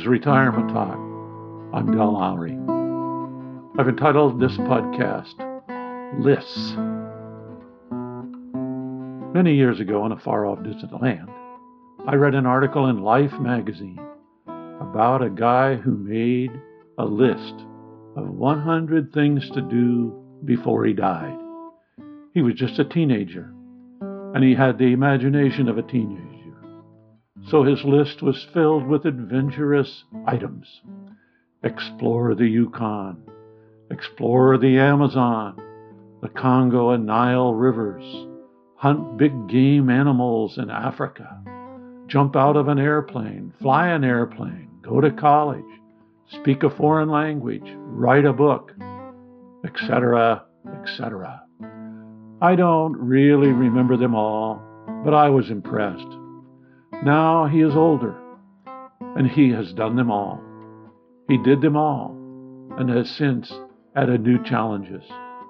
Retirement Talk. I'm Del Lowry. I've entitled this podcast, Lists. Many years ago in a far-off distant land, I read an article in Life magazine about a guy who made a list of 100 things to do before he died. He was just a teenager, and he had the imagination of a teenager. So his list was filled with adventurous items. Explore the Yukon, explore the Amazon, the Congo and Nile rivers, hunt big game animals in Africa, jump out of an airplane, fly an airplane, go to college, speak a foreign language, write a book, etc., etc. I don't really remember them all, but I was impressed. Now he is older, and he has done them all. He did them all, and has since added new challenges.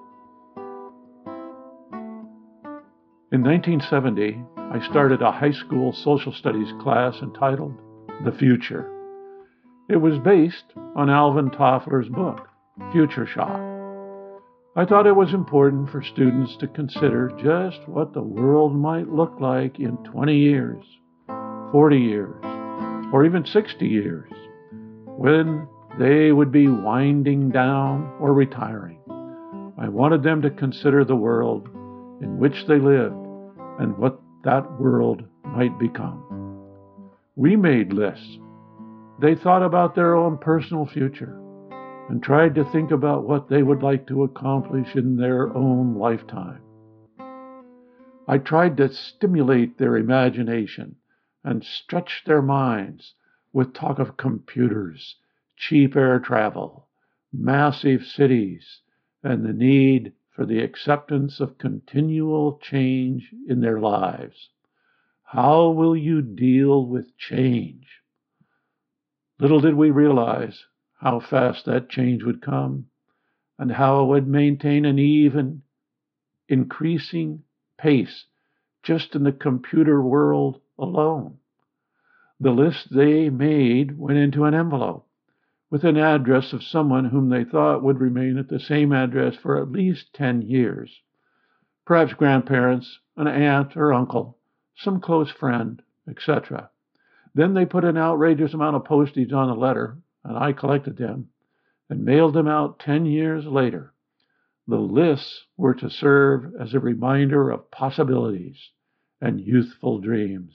In 1970, I started a high school social studies class entitled The Future. It was based on Alvin Toffler's book, Future Shock. I thought it was important for students to consider just what the world might look like in 20 years, 40 years, or even 60 years, when they would be winding down or retiring. I wanted them to consider the world in which they lived and what that world might become. We made lists. They thought about their own personal future and tried to think about what they would like to accomplish in their own lifetime. I tried to stimulate their imagination and stretch their minds with talk of computers, cheap air travel, massive cities, and the need for the acceptance of continual change in their lives. How will you deal with change? Little did we realize how fast that change would come and how it would maintain an even increasing pace just in the computer world alone. The list they made went into an envelope with an address of someone whom they thought would remain at the same address for at least 10 years. Perhaps grandparents, an aunt or uncle, some close friend, etc. Then they put an outrageous amount of postage on the letter, and I collected them and mailed them out 10 years later. The lists were to serve as a reminder of possibilities and youthful dreams.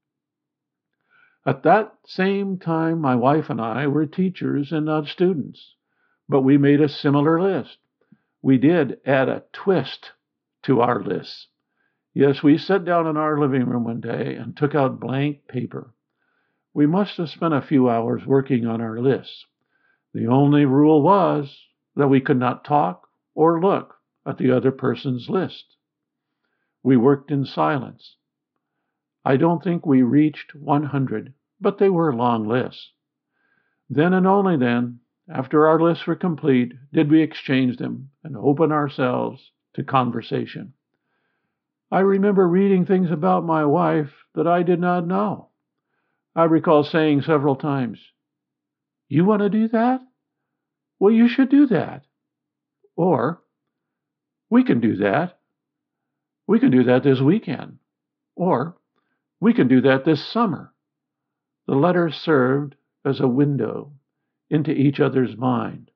At that same time, my wife and I were teachers and not students, but we made a similar list. We did add a twist to our lists. Yes, we sat down in our living room one day and took out blank paper. We must have spent a few hours working on our lists. The only rule was that we could not talk or look at the other person's list. We worked in silence. I don't think we reached 100, but they were long lists. Then and only then, after our lists were complete, did we exchange them and open ourselves to conversation. I remember reading things about my wife that I did not know. I recall saying several times, "You want to do that? Well, you should do that." Or, "We can do that. We can do that this weekend." Or, "We can do that this summer." The letters served as a window into each other's mind.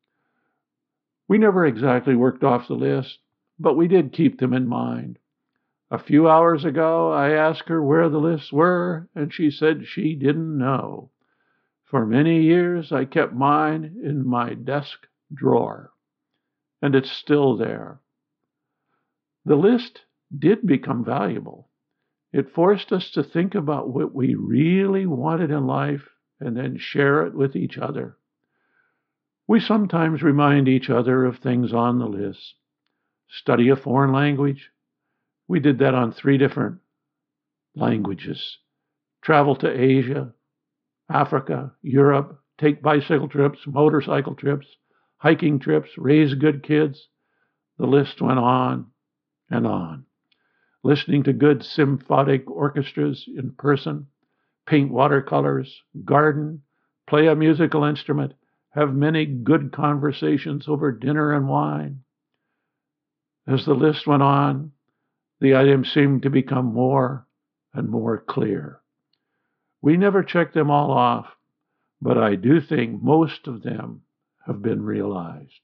We never exactly worked off the list, but we did keep them in mind. A few hours ago, I asked her where the lists were, and she said she didn't know. For many years, I kept mine in my desk drawer, and it's still there. The list did become valuable. It forced us to think about what we really wanted in life and then share it with each other. We sometimes remind each other of things on the list. Study a foreign language. We did that on 3 different languages. Travel to Asia, Africa, Europe, take bicycle trips, motorcycle trips, hiking trips, raise good kids. The list went on and on. Listening to good symphonic orchestras in person, paint watercolors, garden, play a musical instrument, have many good conversations over dinner and wine. As the list went on, the items seemed to become more and more clear. We never checked them all off, but I do think most of them have been realized.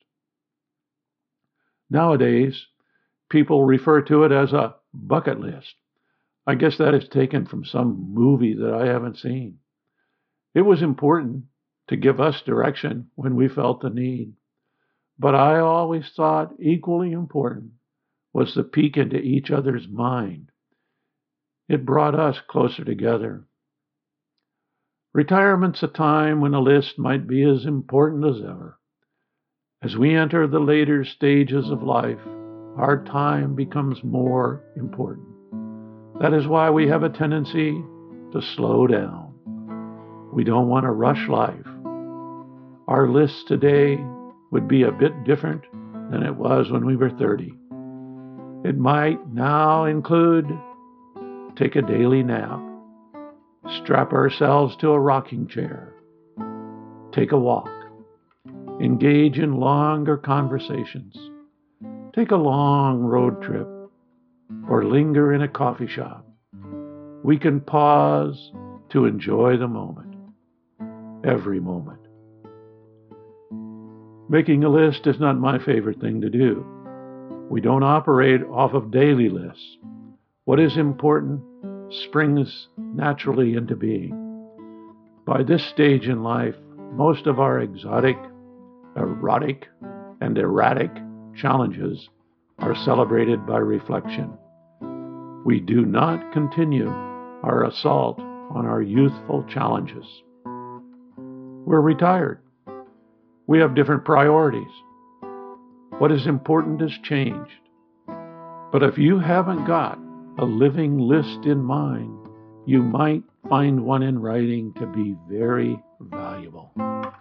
Nowadays, people refer to it as a bucket list. I guess that is taken from some movie that I haven't seen. It was important to give us direction when we felt the need, but I always thought equally important was the peek into each other's mind. It brought us closer together. Retirement's a time when a list might be as important as ever. As we enter the later stages of life, our time becomes more important. That is why we have a tendency to slow down. We don't want to rush life. Our list today would be a bit different than it was when we were 30. It might now include take a daily nap, strap ourselves to a rocking chair, take a walk, engage in longer conversations, take a long road trip, or linger in a coffee shop. We can pause to enjoy the moment, every moment. Making a list is not my favorite thing to do. We don't operate off of daily lists. What is important springs naturally into being. By this stage in life, most of our exotic, erotic, and erratic challenges are celebrated by reflection. We do not continue our assault on our youthful challenges. We're retired. We have different priorities. What is important has changed. But if you haven't got a living list in mind, you might find one in writing to be very valuable.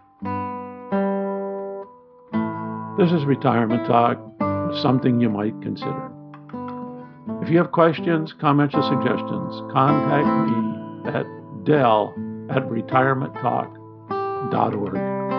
This is Retirement Talk, something you might consider. If you have questions, comments, or suggestions, contact me at del@retirementtalk.org.